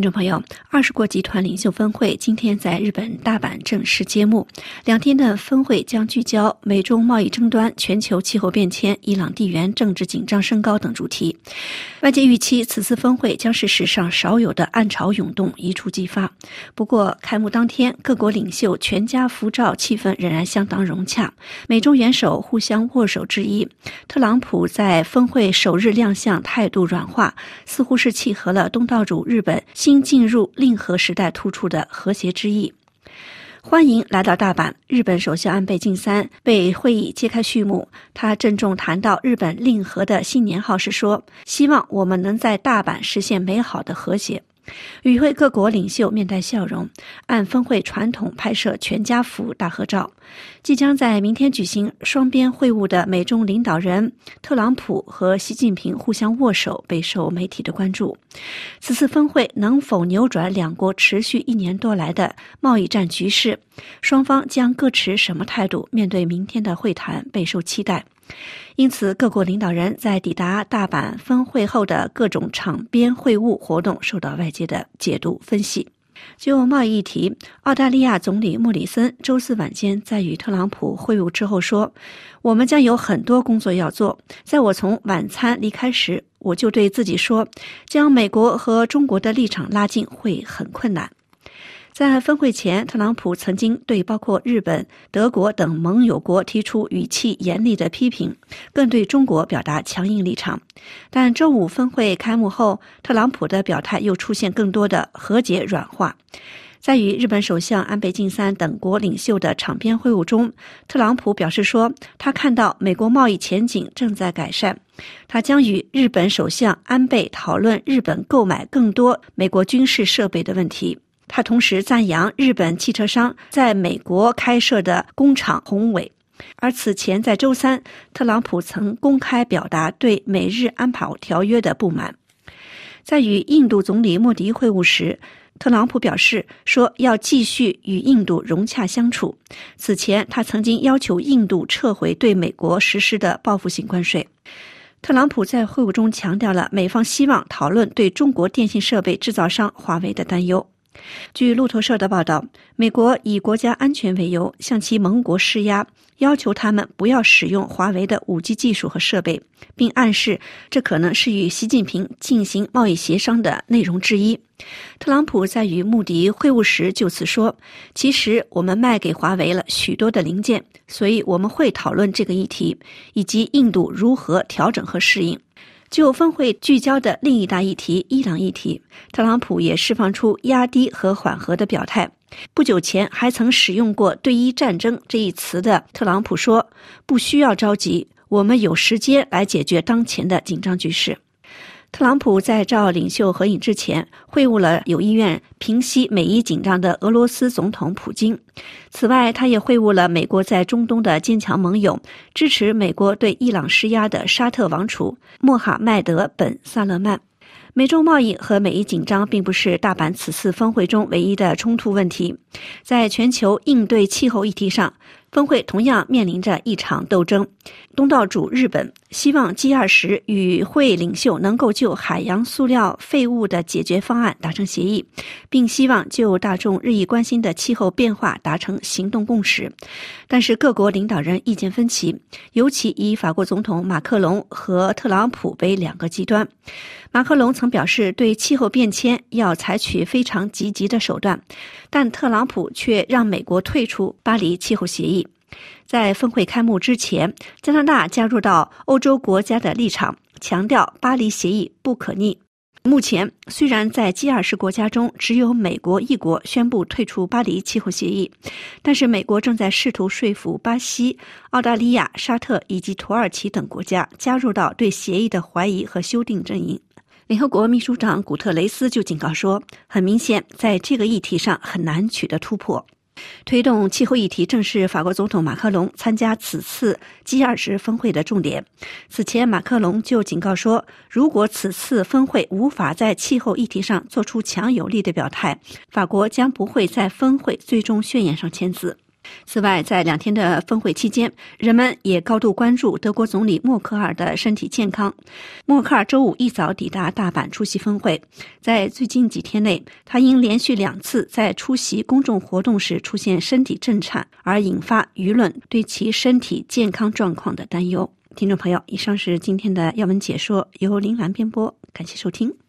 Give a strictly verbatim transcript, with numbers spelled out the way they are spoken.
听众朋友，二十国集团领袖峰会今天在日本大阪正式揭幕。两天的峰会将聚焦美中贸易争端、全球气候变迁、伊朗地缘政治紧张升高等主题。外界预期此次峰会将是史上少有的暗潮涌动一触即发。不过，开幕当天，各国领袖全家福照，气氛仍然相当融洽。美中元首互相握手致意。特朗普在峰会首日亮相，态度软化，似乎是契合了东道主日本新进入令和时代突出的和谐之意。欢迎来到大阪，日本首相安倍晋三被会议揭开序幕。他郑重谈到日本令和的新年号时说，希望我们能在大阪实现美好的和谐。与会各国领袖面带笑容，按峰会传统拍摄全家福大合照。即将在明天举行双边会晤的美中领导人特朗普和习近平互相握手，备受媒体的关注。此次峰会能否扭转两国持续一年多来的贸易战局势？双方将各持什么态度？面对明天的会谈，备受期待。因此，各国领导人在抵达大阪峰会后的各种场边会晤活动受到外界的解读分析。就贸易议题，澳大利亚总理莫里森周四晚间在与特朗普会晤之后说，我们将有很多工作要做。在我从晚餐离开时，我就对自己说，将美国和中国的立场拉近会很困难。在峰会前，特朗普曾经对包括日本、德国等盟友国提出语气严厉的批评，更对中国表达强硬立场。但周五峰会开幕后，特朗普的表态又出现更多的和解软化。在与日本首相安倍晋三等国领袖的场边会晤中，特朗普表示说，他看到美国贸易前景正在改善。他将与日本首相安倍讨论日本购买更多美国军事设备的问题。他同时赞扬日本汽车商在美国开设的工厂宏伟。而此前在周三，特朗普曾公开表达对美日安保条约的不满。在与印度总理莫迪会晤时，特朗普表示说要继续与印度融洽相处。此前，他曾经要求印度撤回对美国实施的报复性关税。特朗普在会晤中强调了美方希望讨论对中国电信设备制造商华为的担忧。据路透社的报道，美国以国家安全为由向其盟国施压，要求他们不要使用华为的 五 G 技术和设备，并暗示这可能是与习近平进行贸易协商的内容之一。特朗普在与穆迪会晤时就此说，其实我们卖给华为了许多的零件，所以我们会讨论这个议题，以及印度如何调整和适应。就峰会聚焦的另一大议题伊朗议题，特朗普也释放出压低和缓和的表态。不久前还曾使用过对伊战争这一词的特朗普说，不需要着急，我们有时间来解决当前的紧张局势。特朗普在照领袖合影之前会晤了有意愿平息美伊紧张的俄罗斯总统普京。此外，他也会晤了美国在中东的坚强盟友，支持美国对伊朗施压的沙特王储穆罕迈德本萨勒曼。美中贸易和美伊紧张并不是大阪此次峰会中唯一的冲突问题。在全球应对气候议题上，峰会同样面临着一场斗争。东道主日本希望 G 二十 与会领袖能够就海洋塑料废物的解决方案达成协议，并希望就大众日益关心的气候变化达成行动共识。但是各国领导人意见分歧，尤其以法国总统马克龙和特朗普为两个极端。马克龙曾表示对气候变迁要采取非常积极的手段，但特朗普却让美国退出巴黎气候协议。在峰会开幕之前，加拿大加入到欧洲国家的立场，强调巴黎协议不可逆。目前，虽然在 G 二十 国家中只有美国一国宣布退出巴黎气候协议，但是美国正在试图说服巴西、澳大利亚、沙特以及土耳其等国家加入到对协议的怀疑和修订阵营。联合国秘书长古特雷斯就警告说，很明显，在这个议题上很难取得突破。推动气候议题正是法国总统马克龙参加此次 G 二十 峰会的重点。此前，马克龙就警告说，如果此次峰会无法在气候议题上做出强有力的表态，法国将不会在峰会最终宣言上签字。 此外，在两天的峰会期间，人们也高度关注德国总理默克尔的身体健康。默克尔周五一早抵达大阪出席峰会，在最近几天内，他因连续两次在出席公众活动时出现身体震颤，而引发舆论对其身体健康状况的担忧。听众朋友，以上是今天的要闻解说，由林兰编播，感谢收听。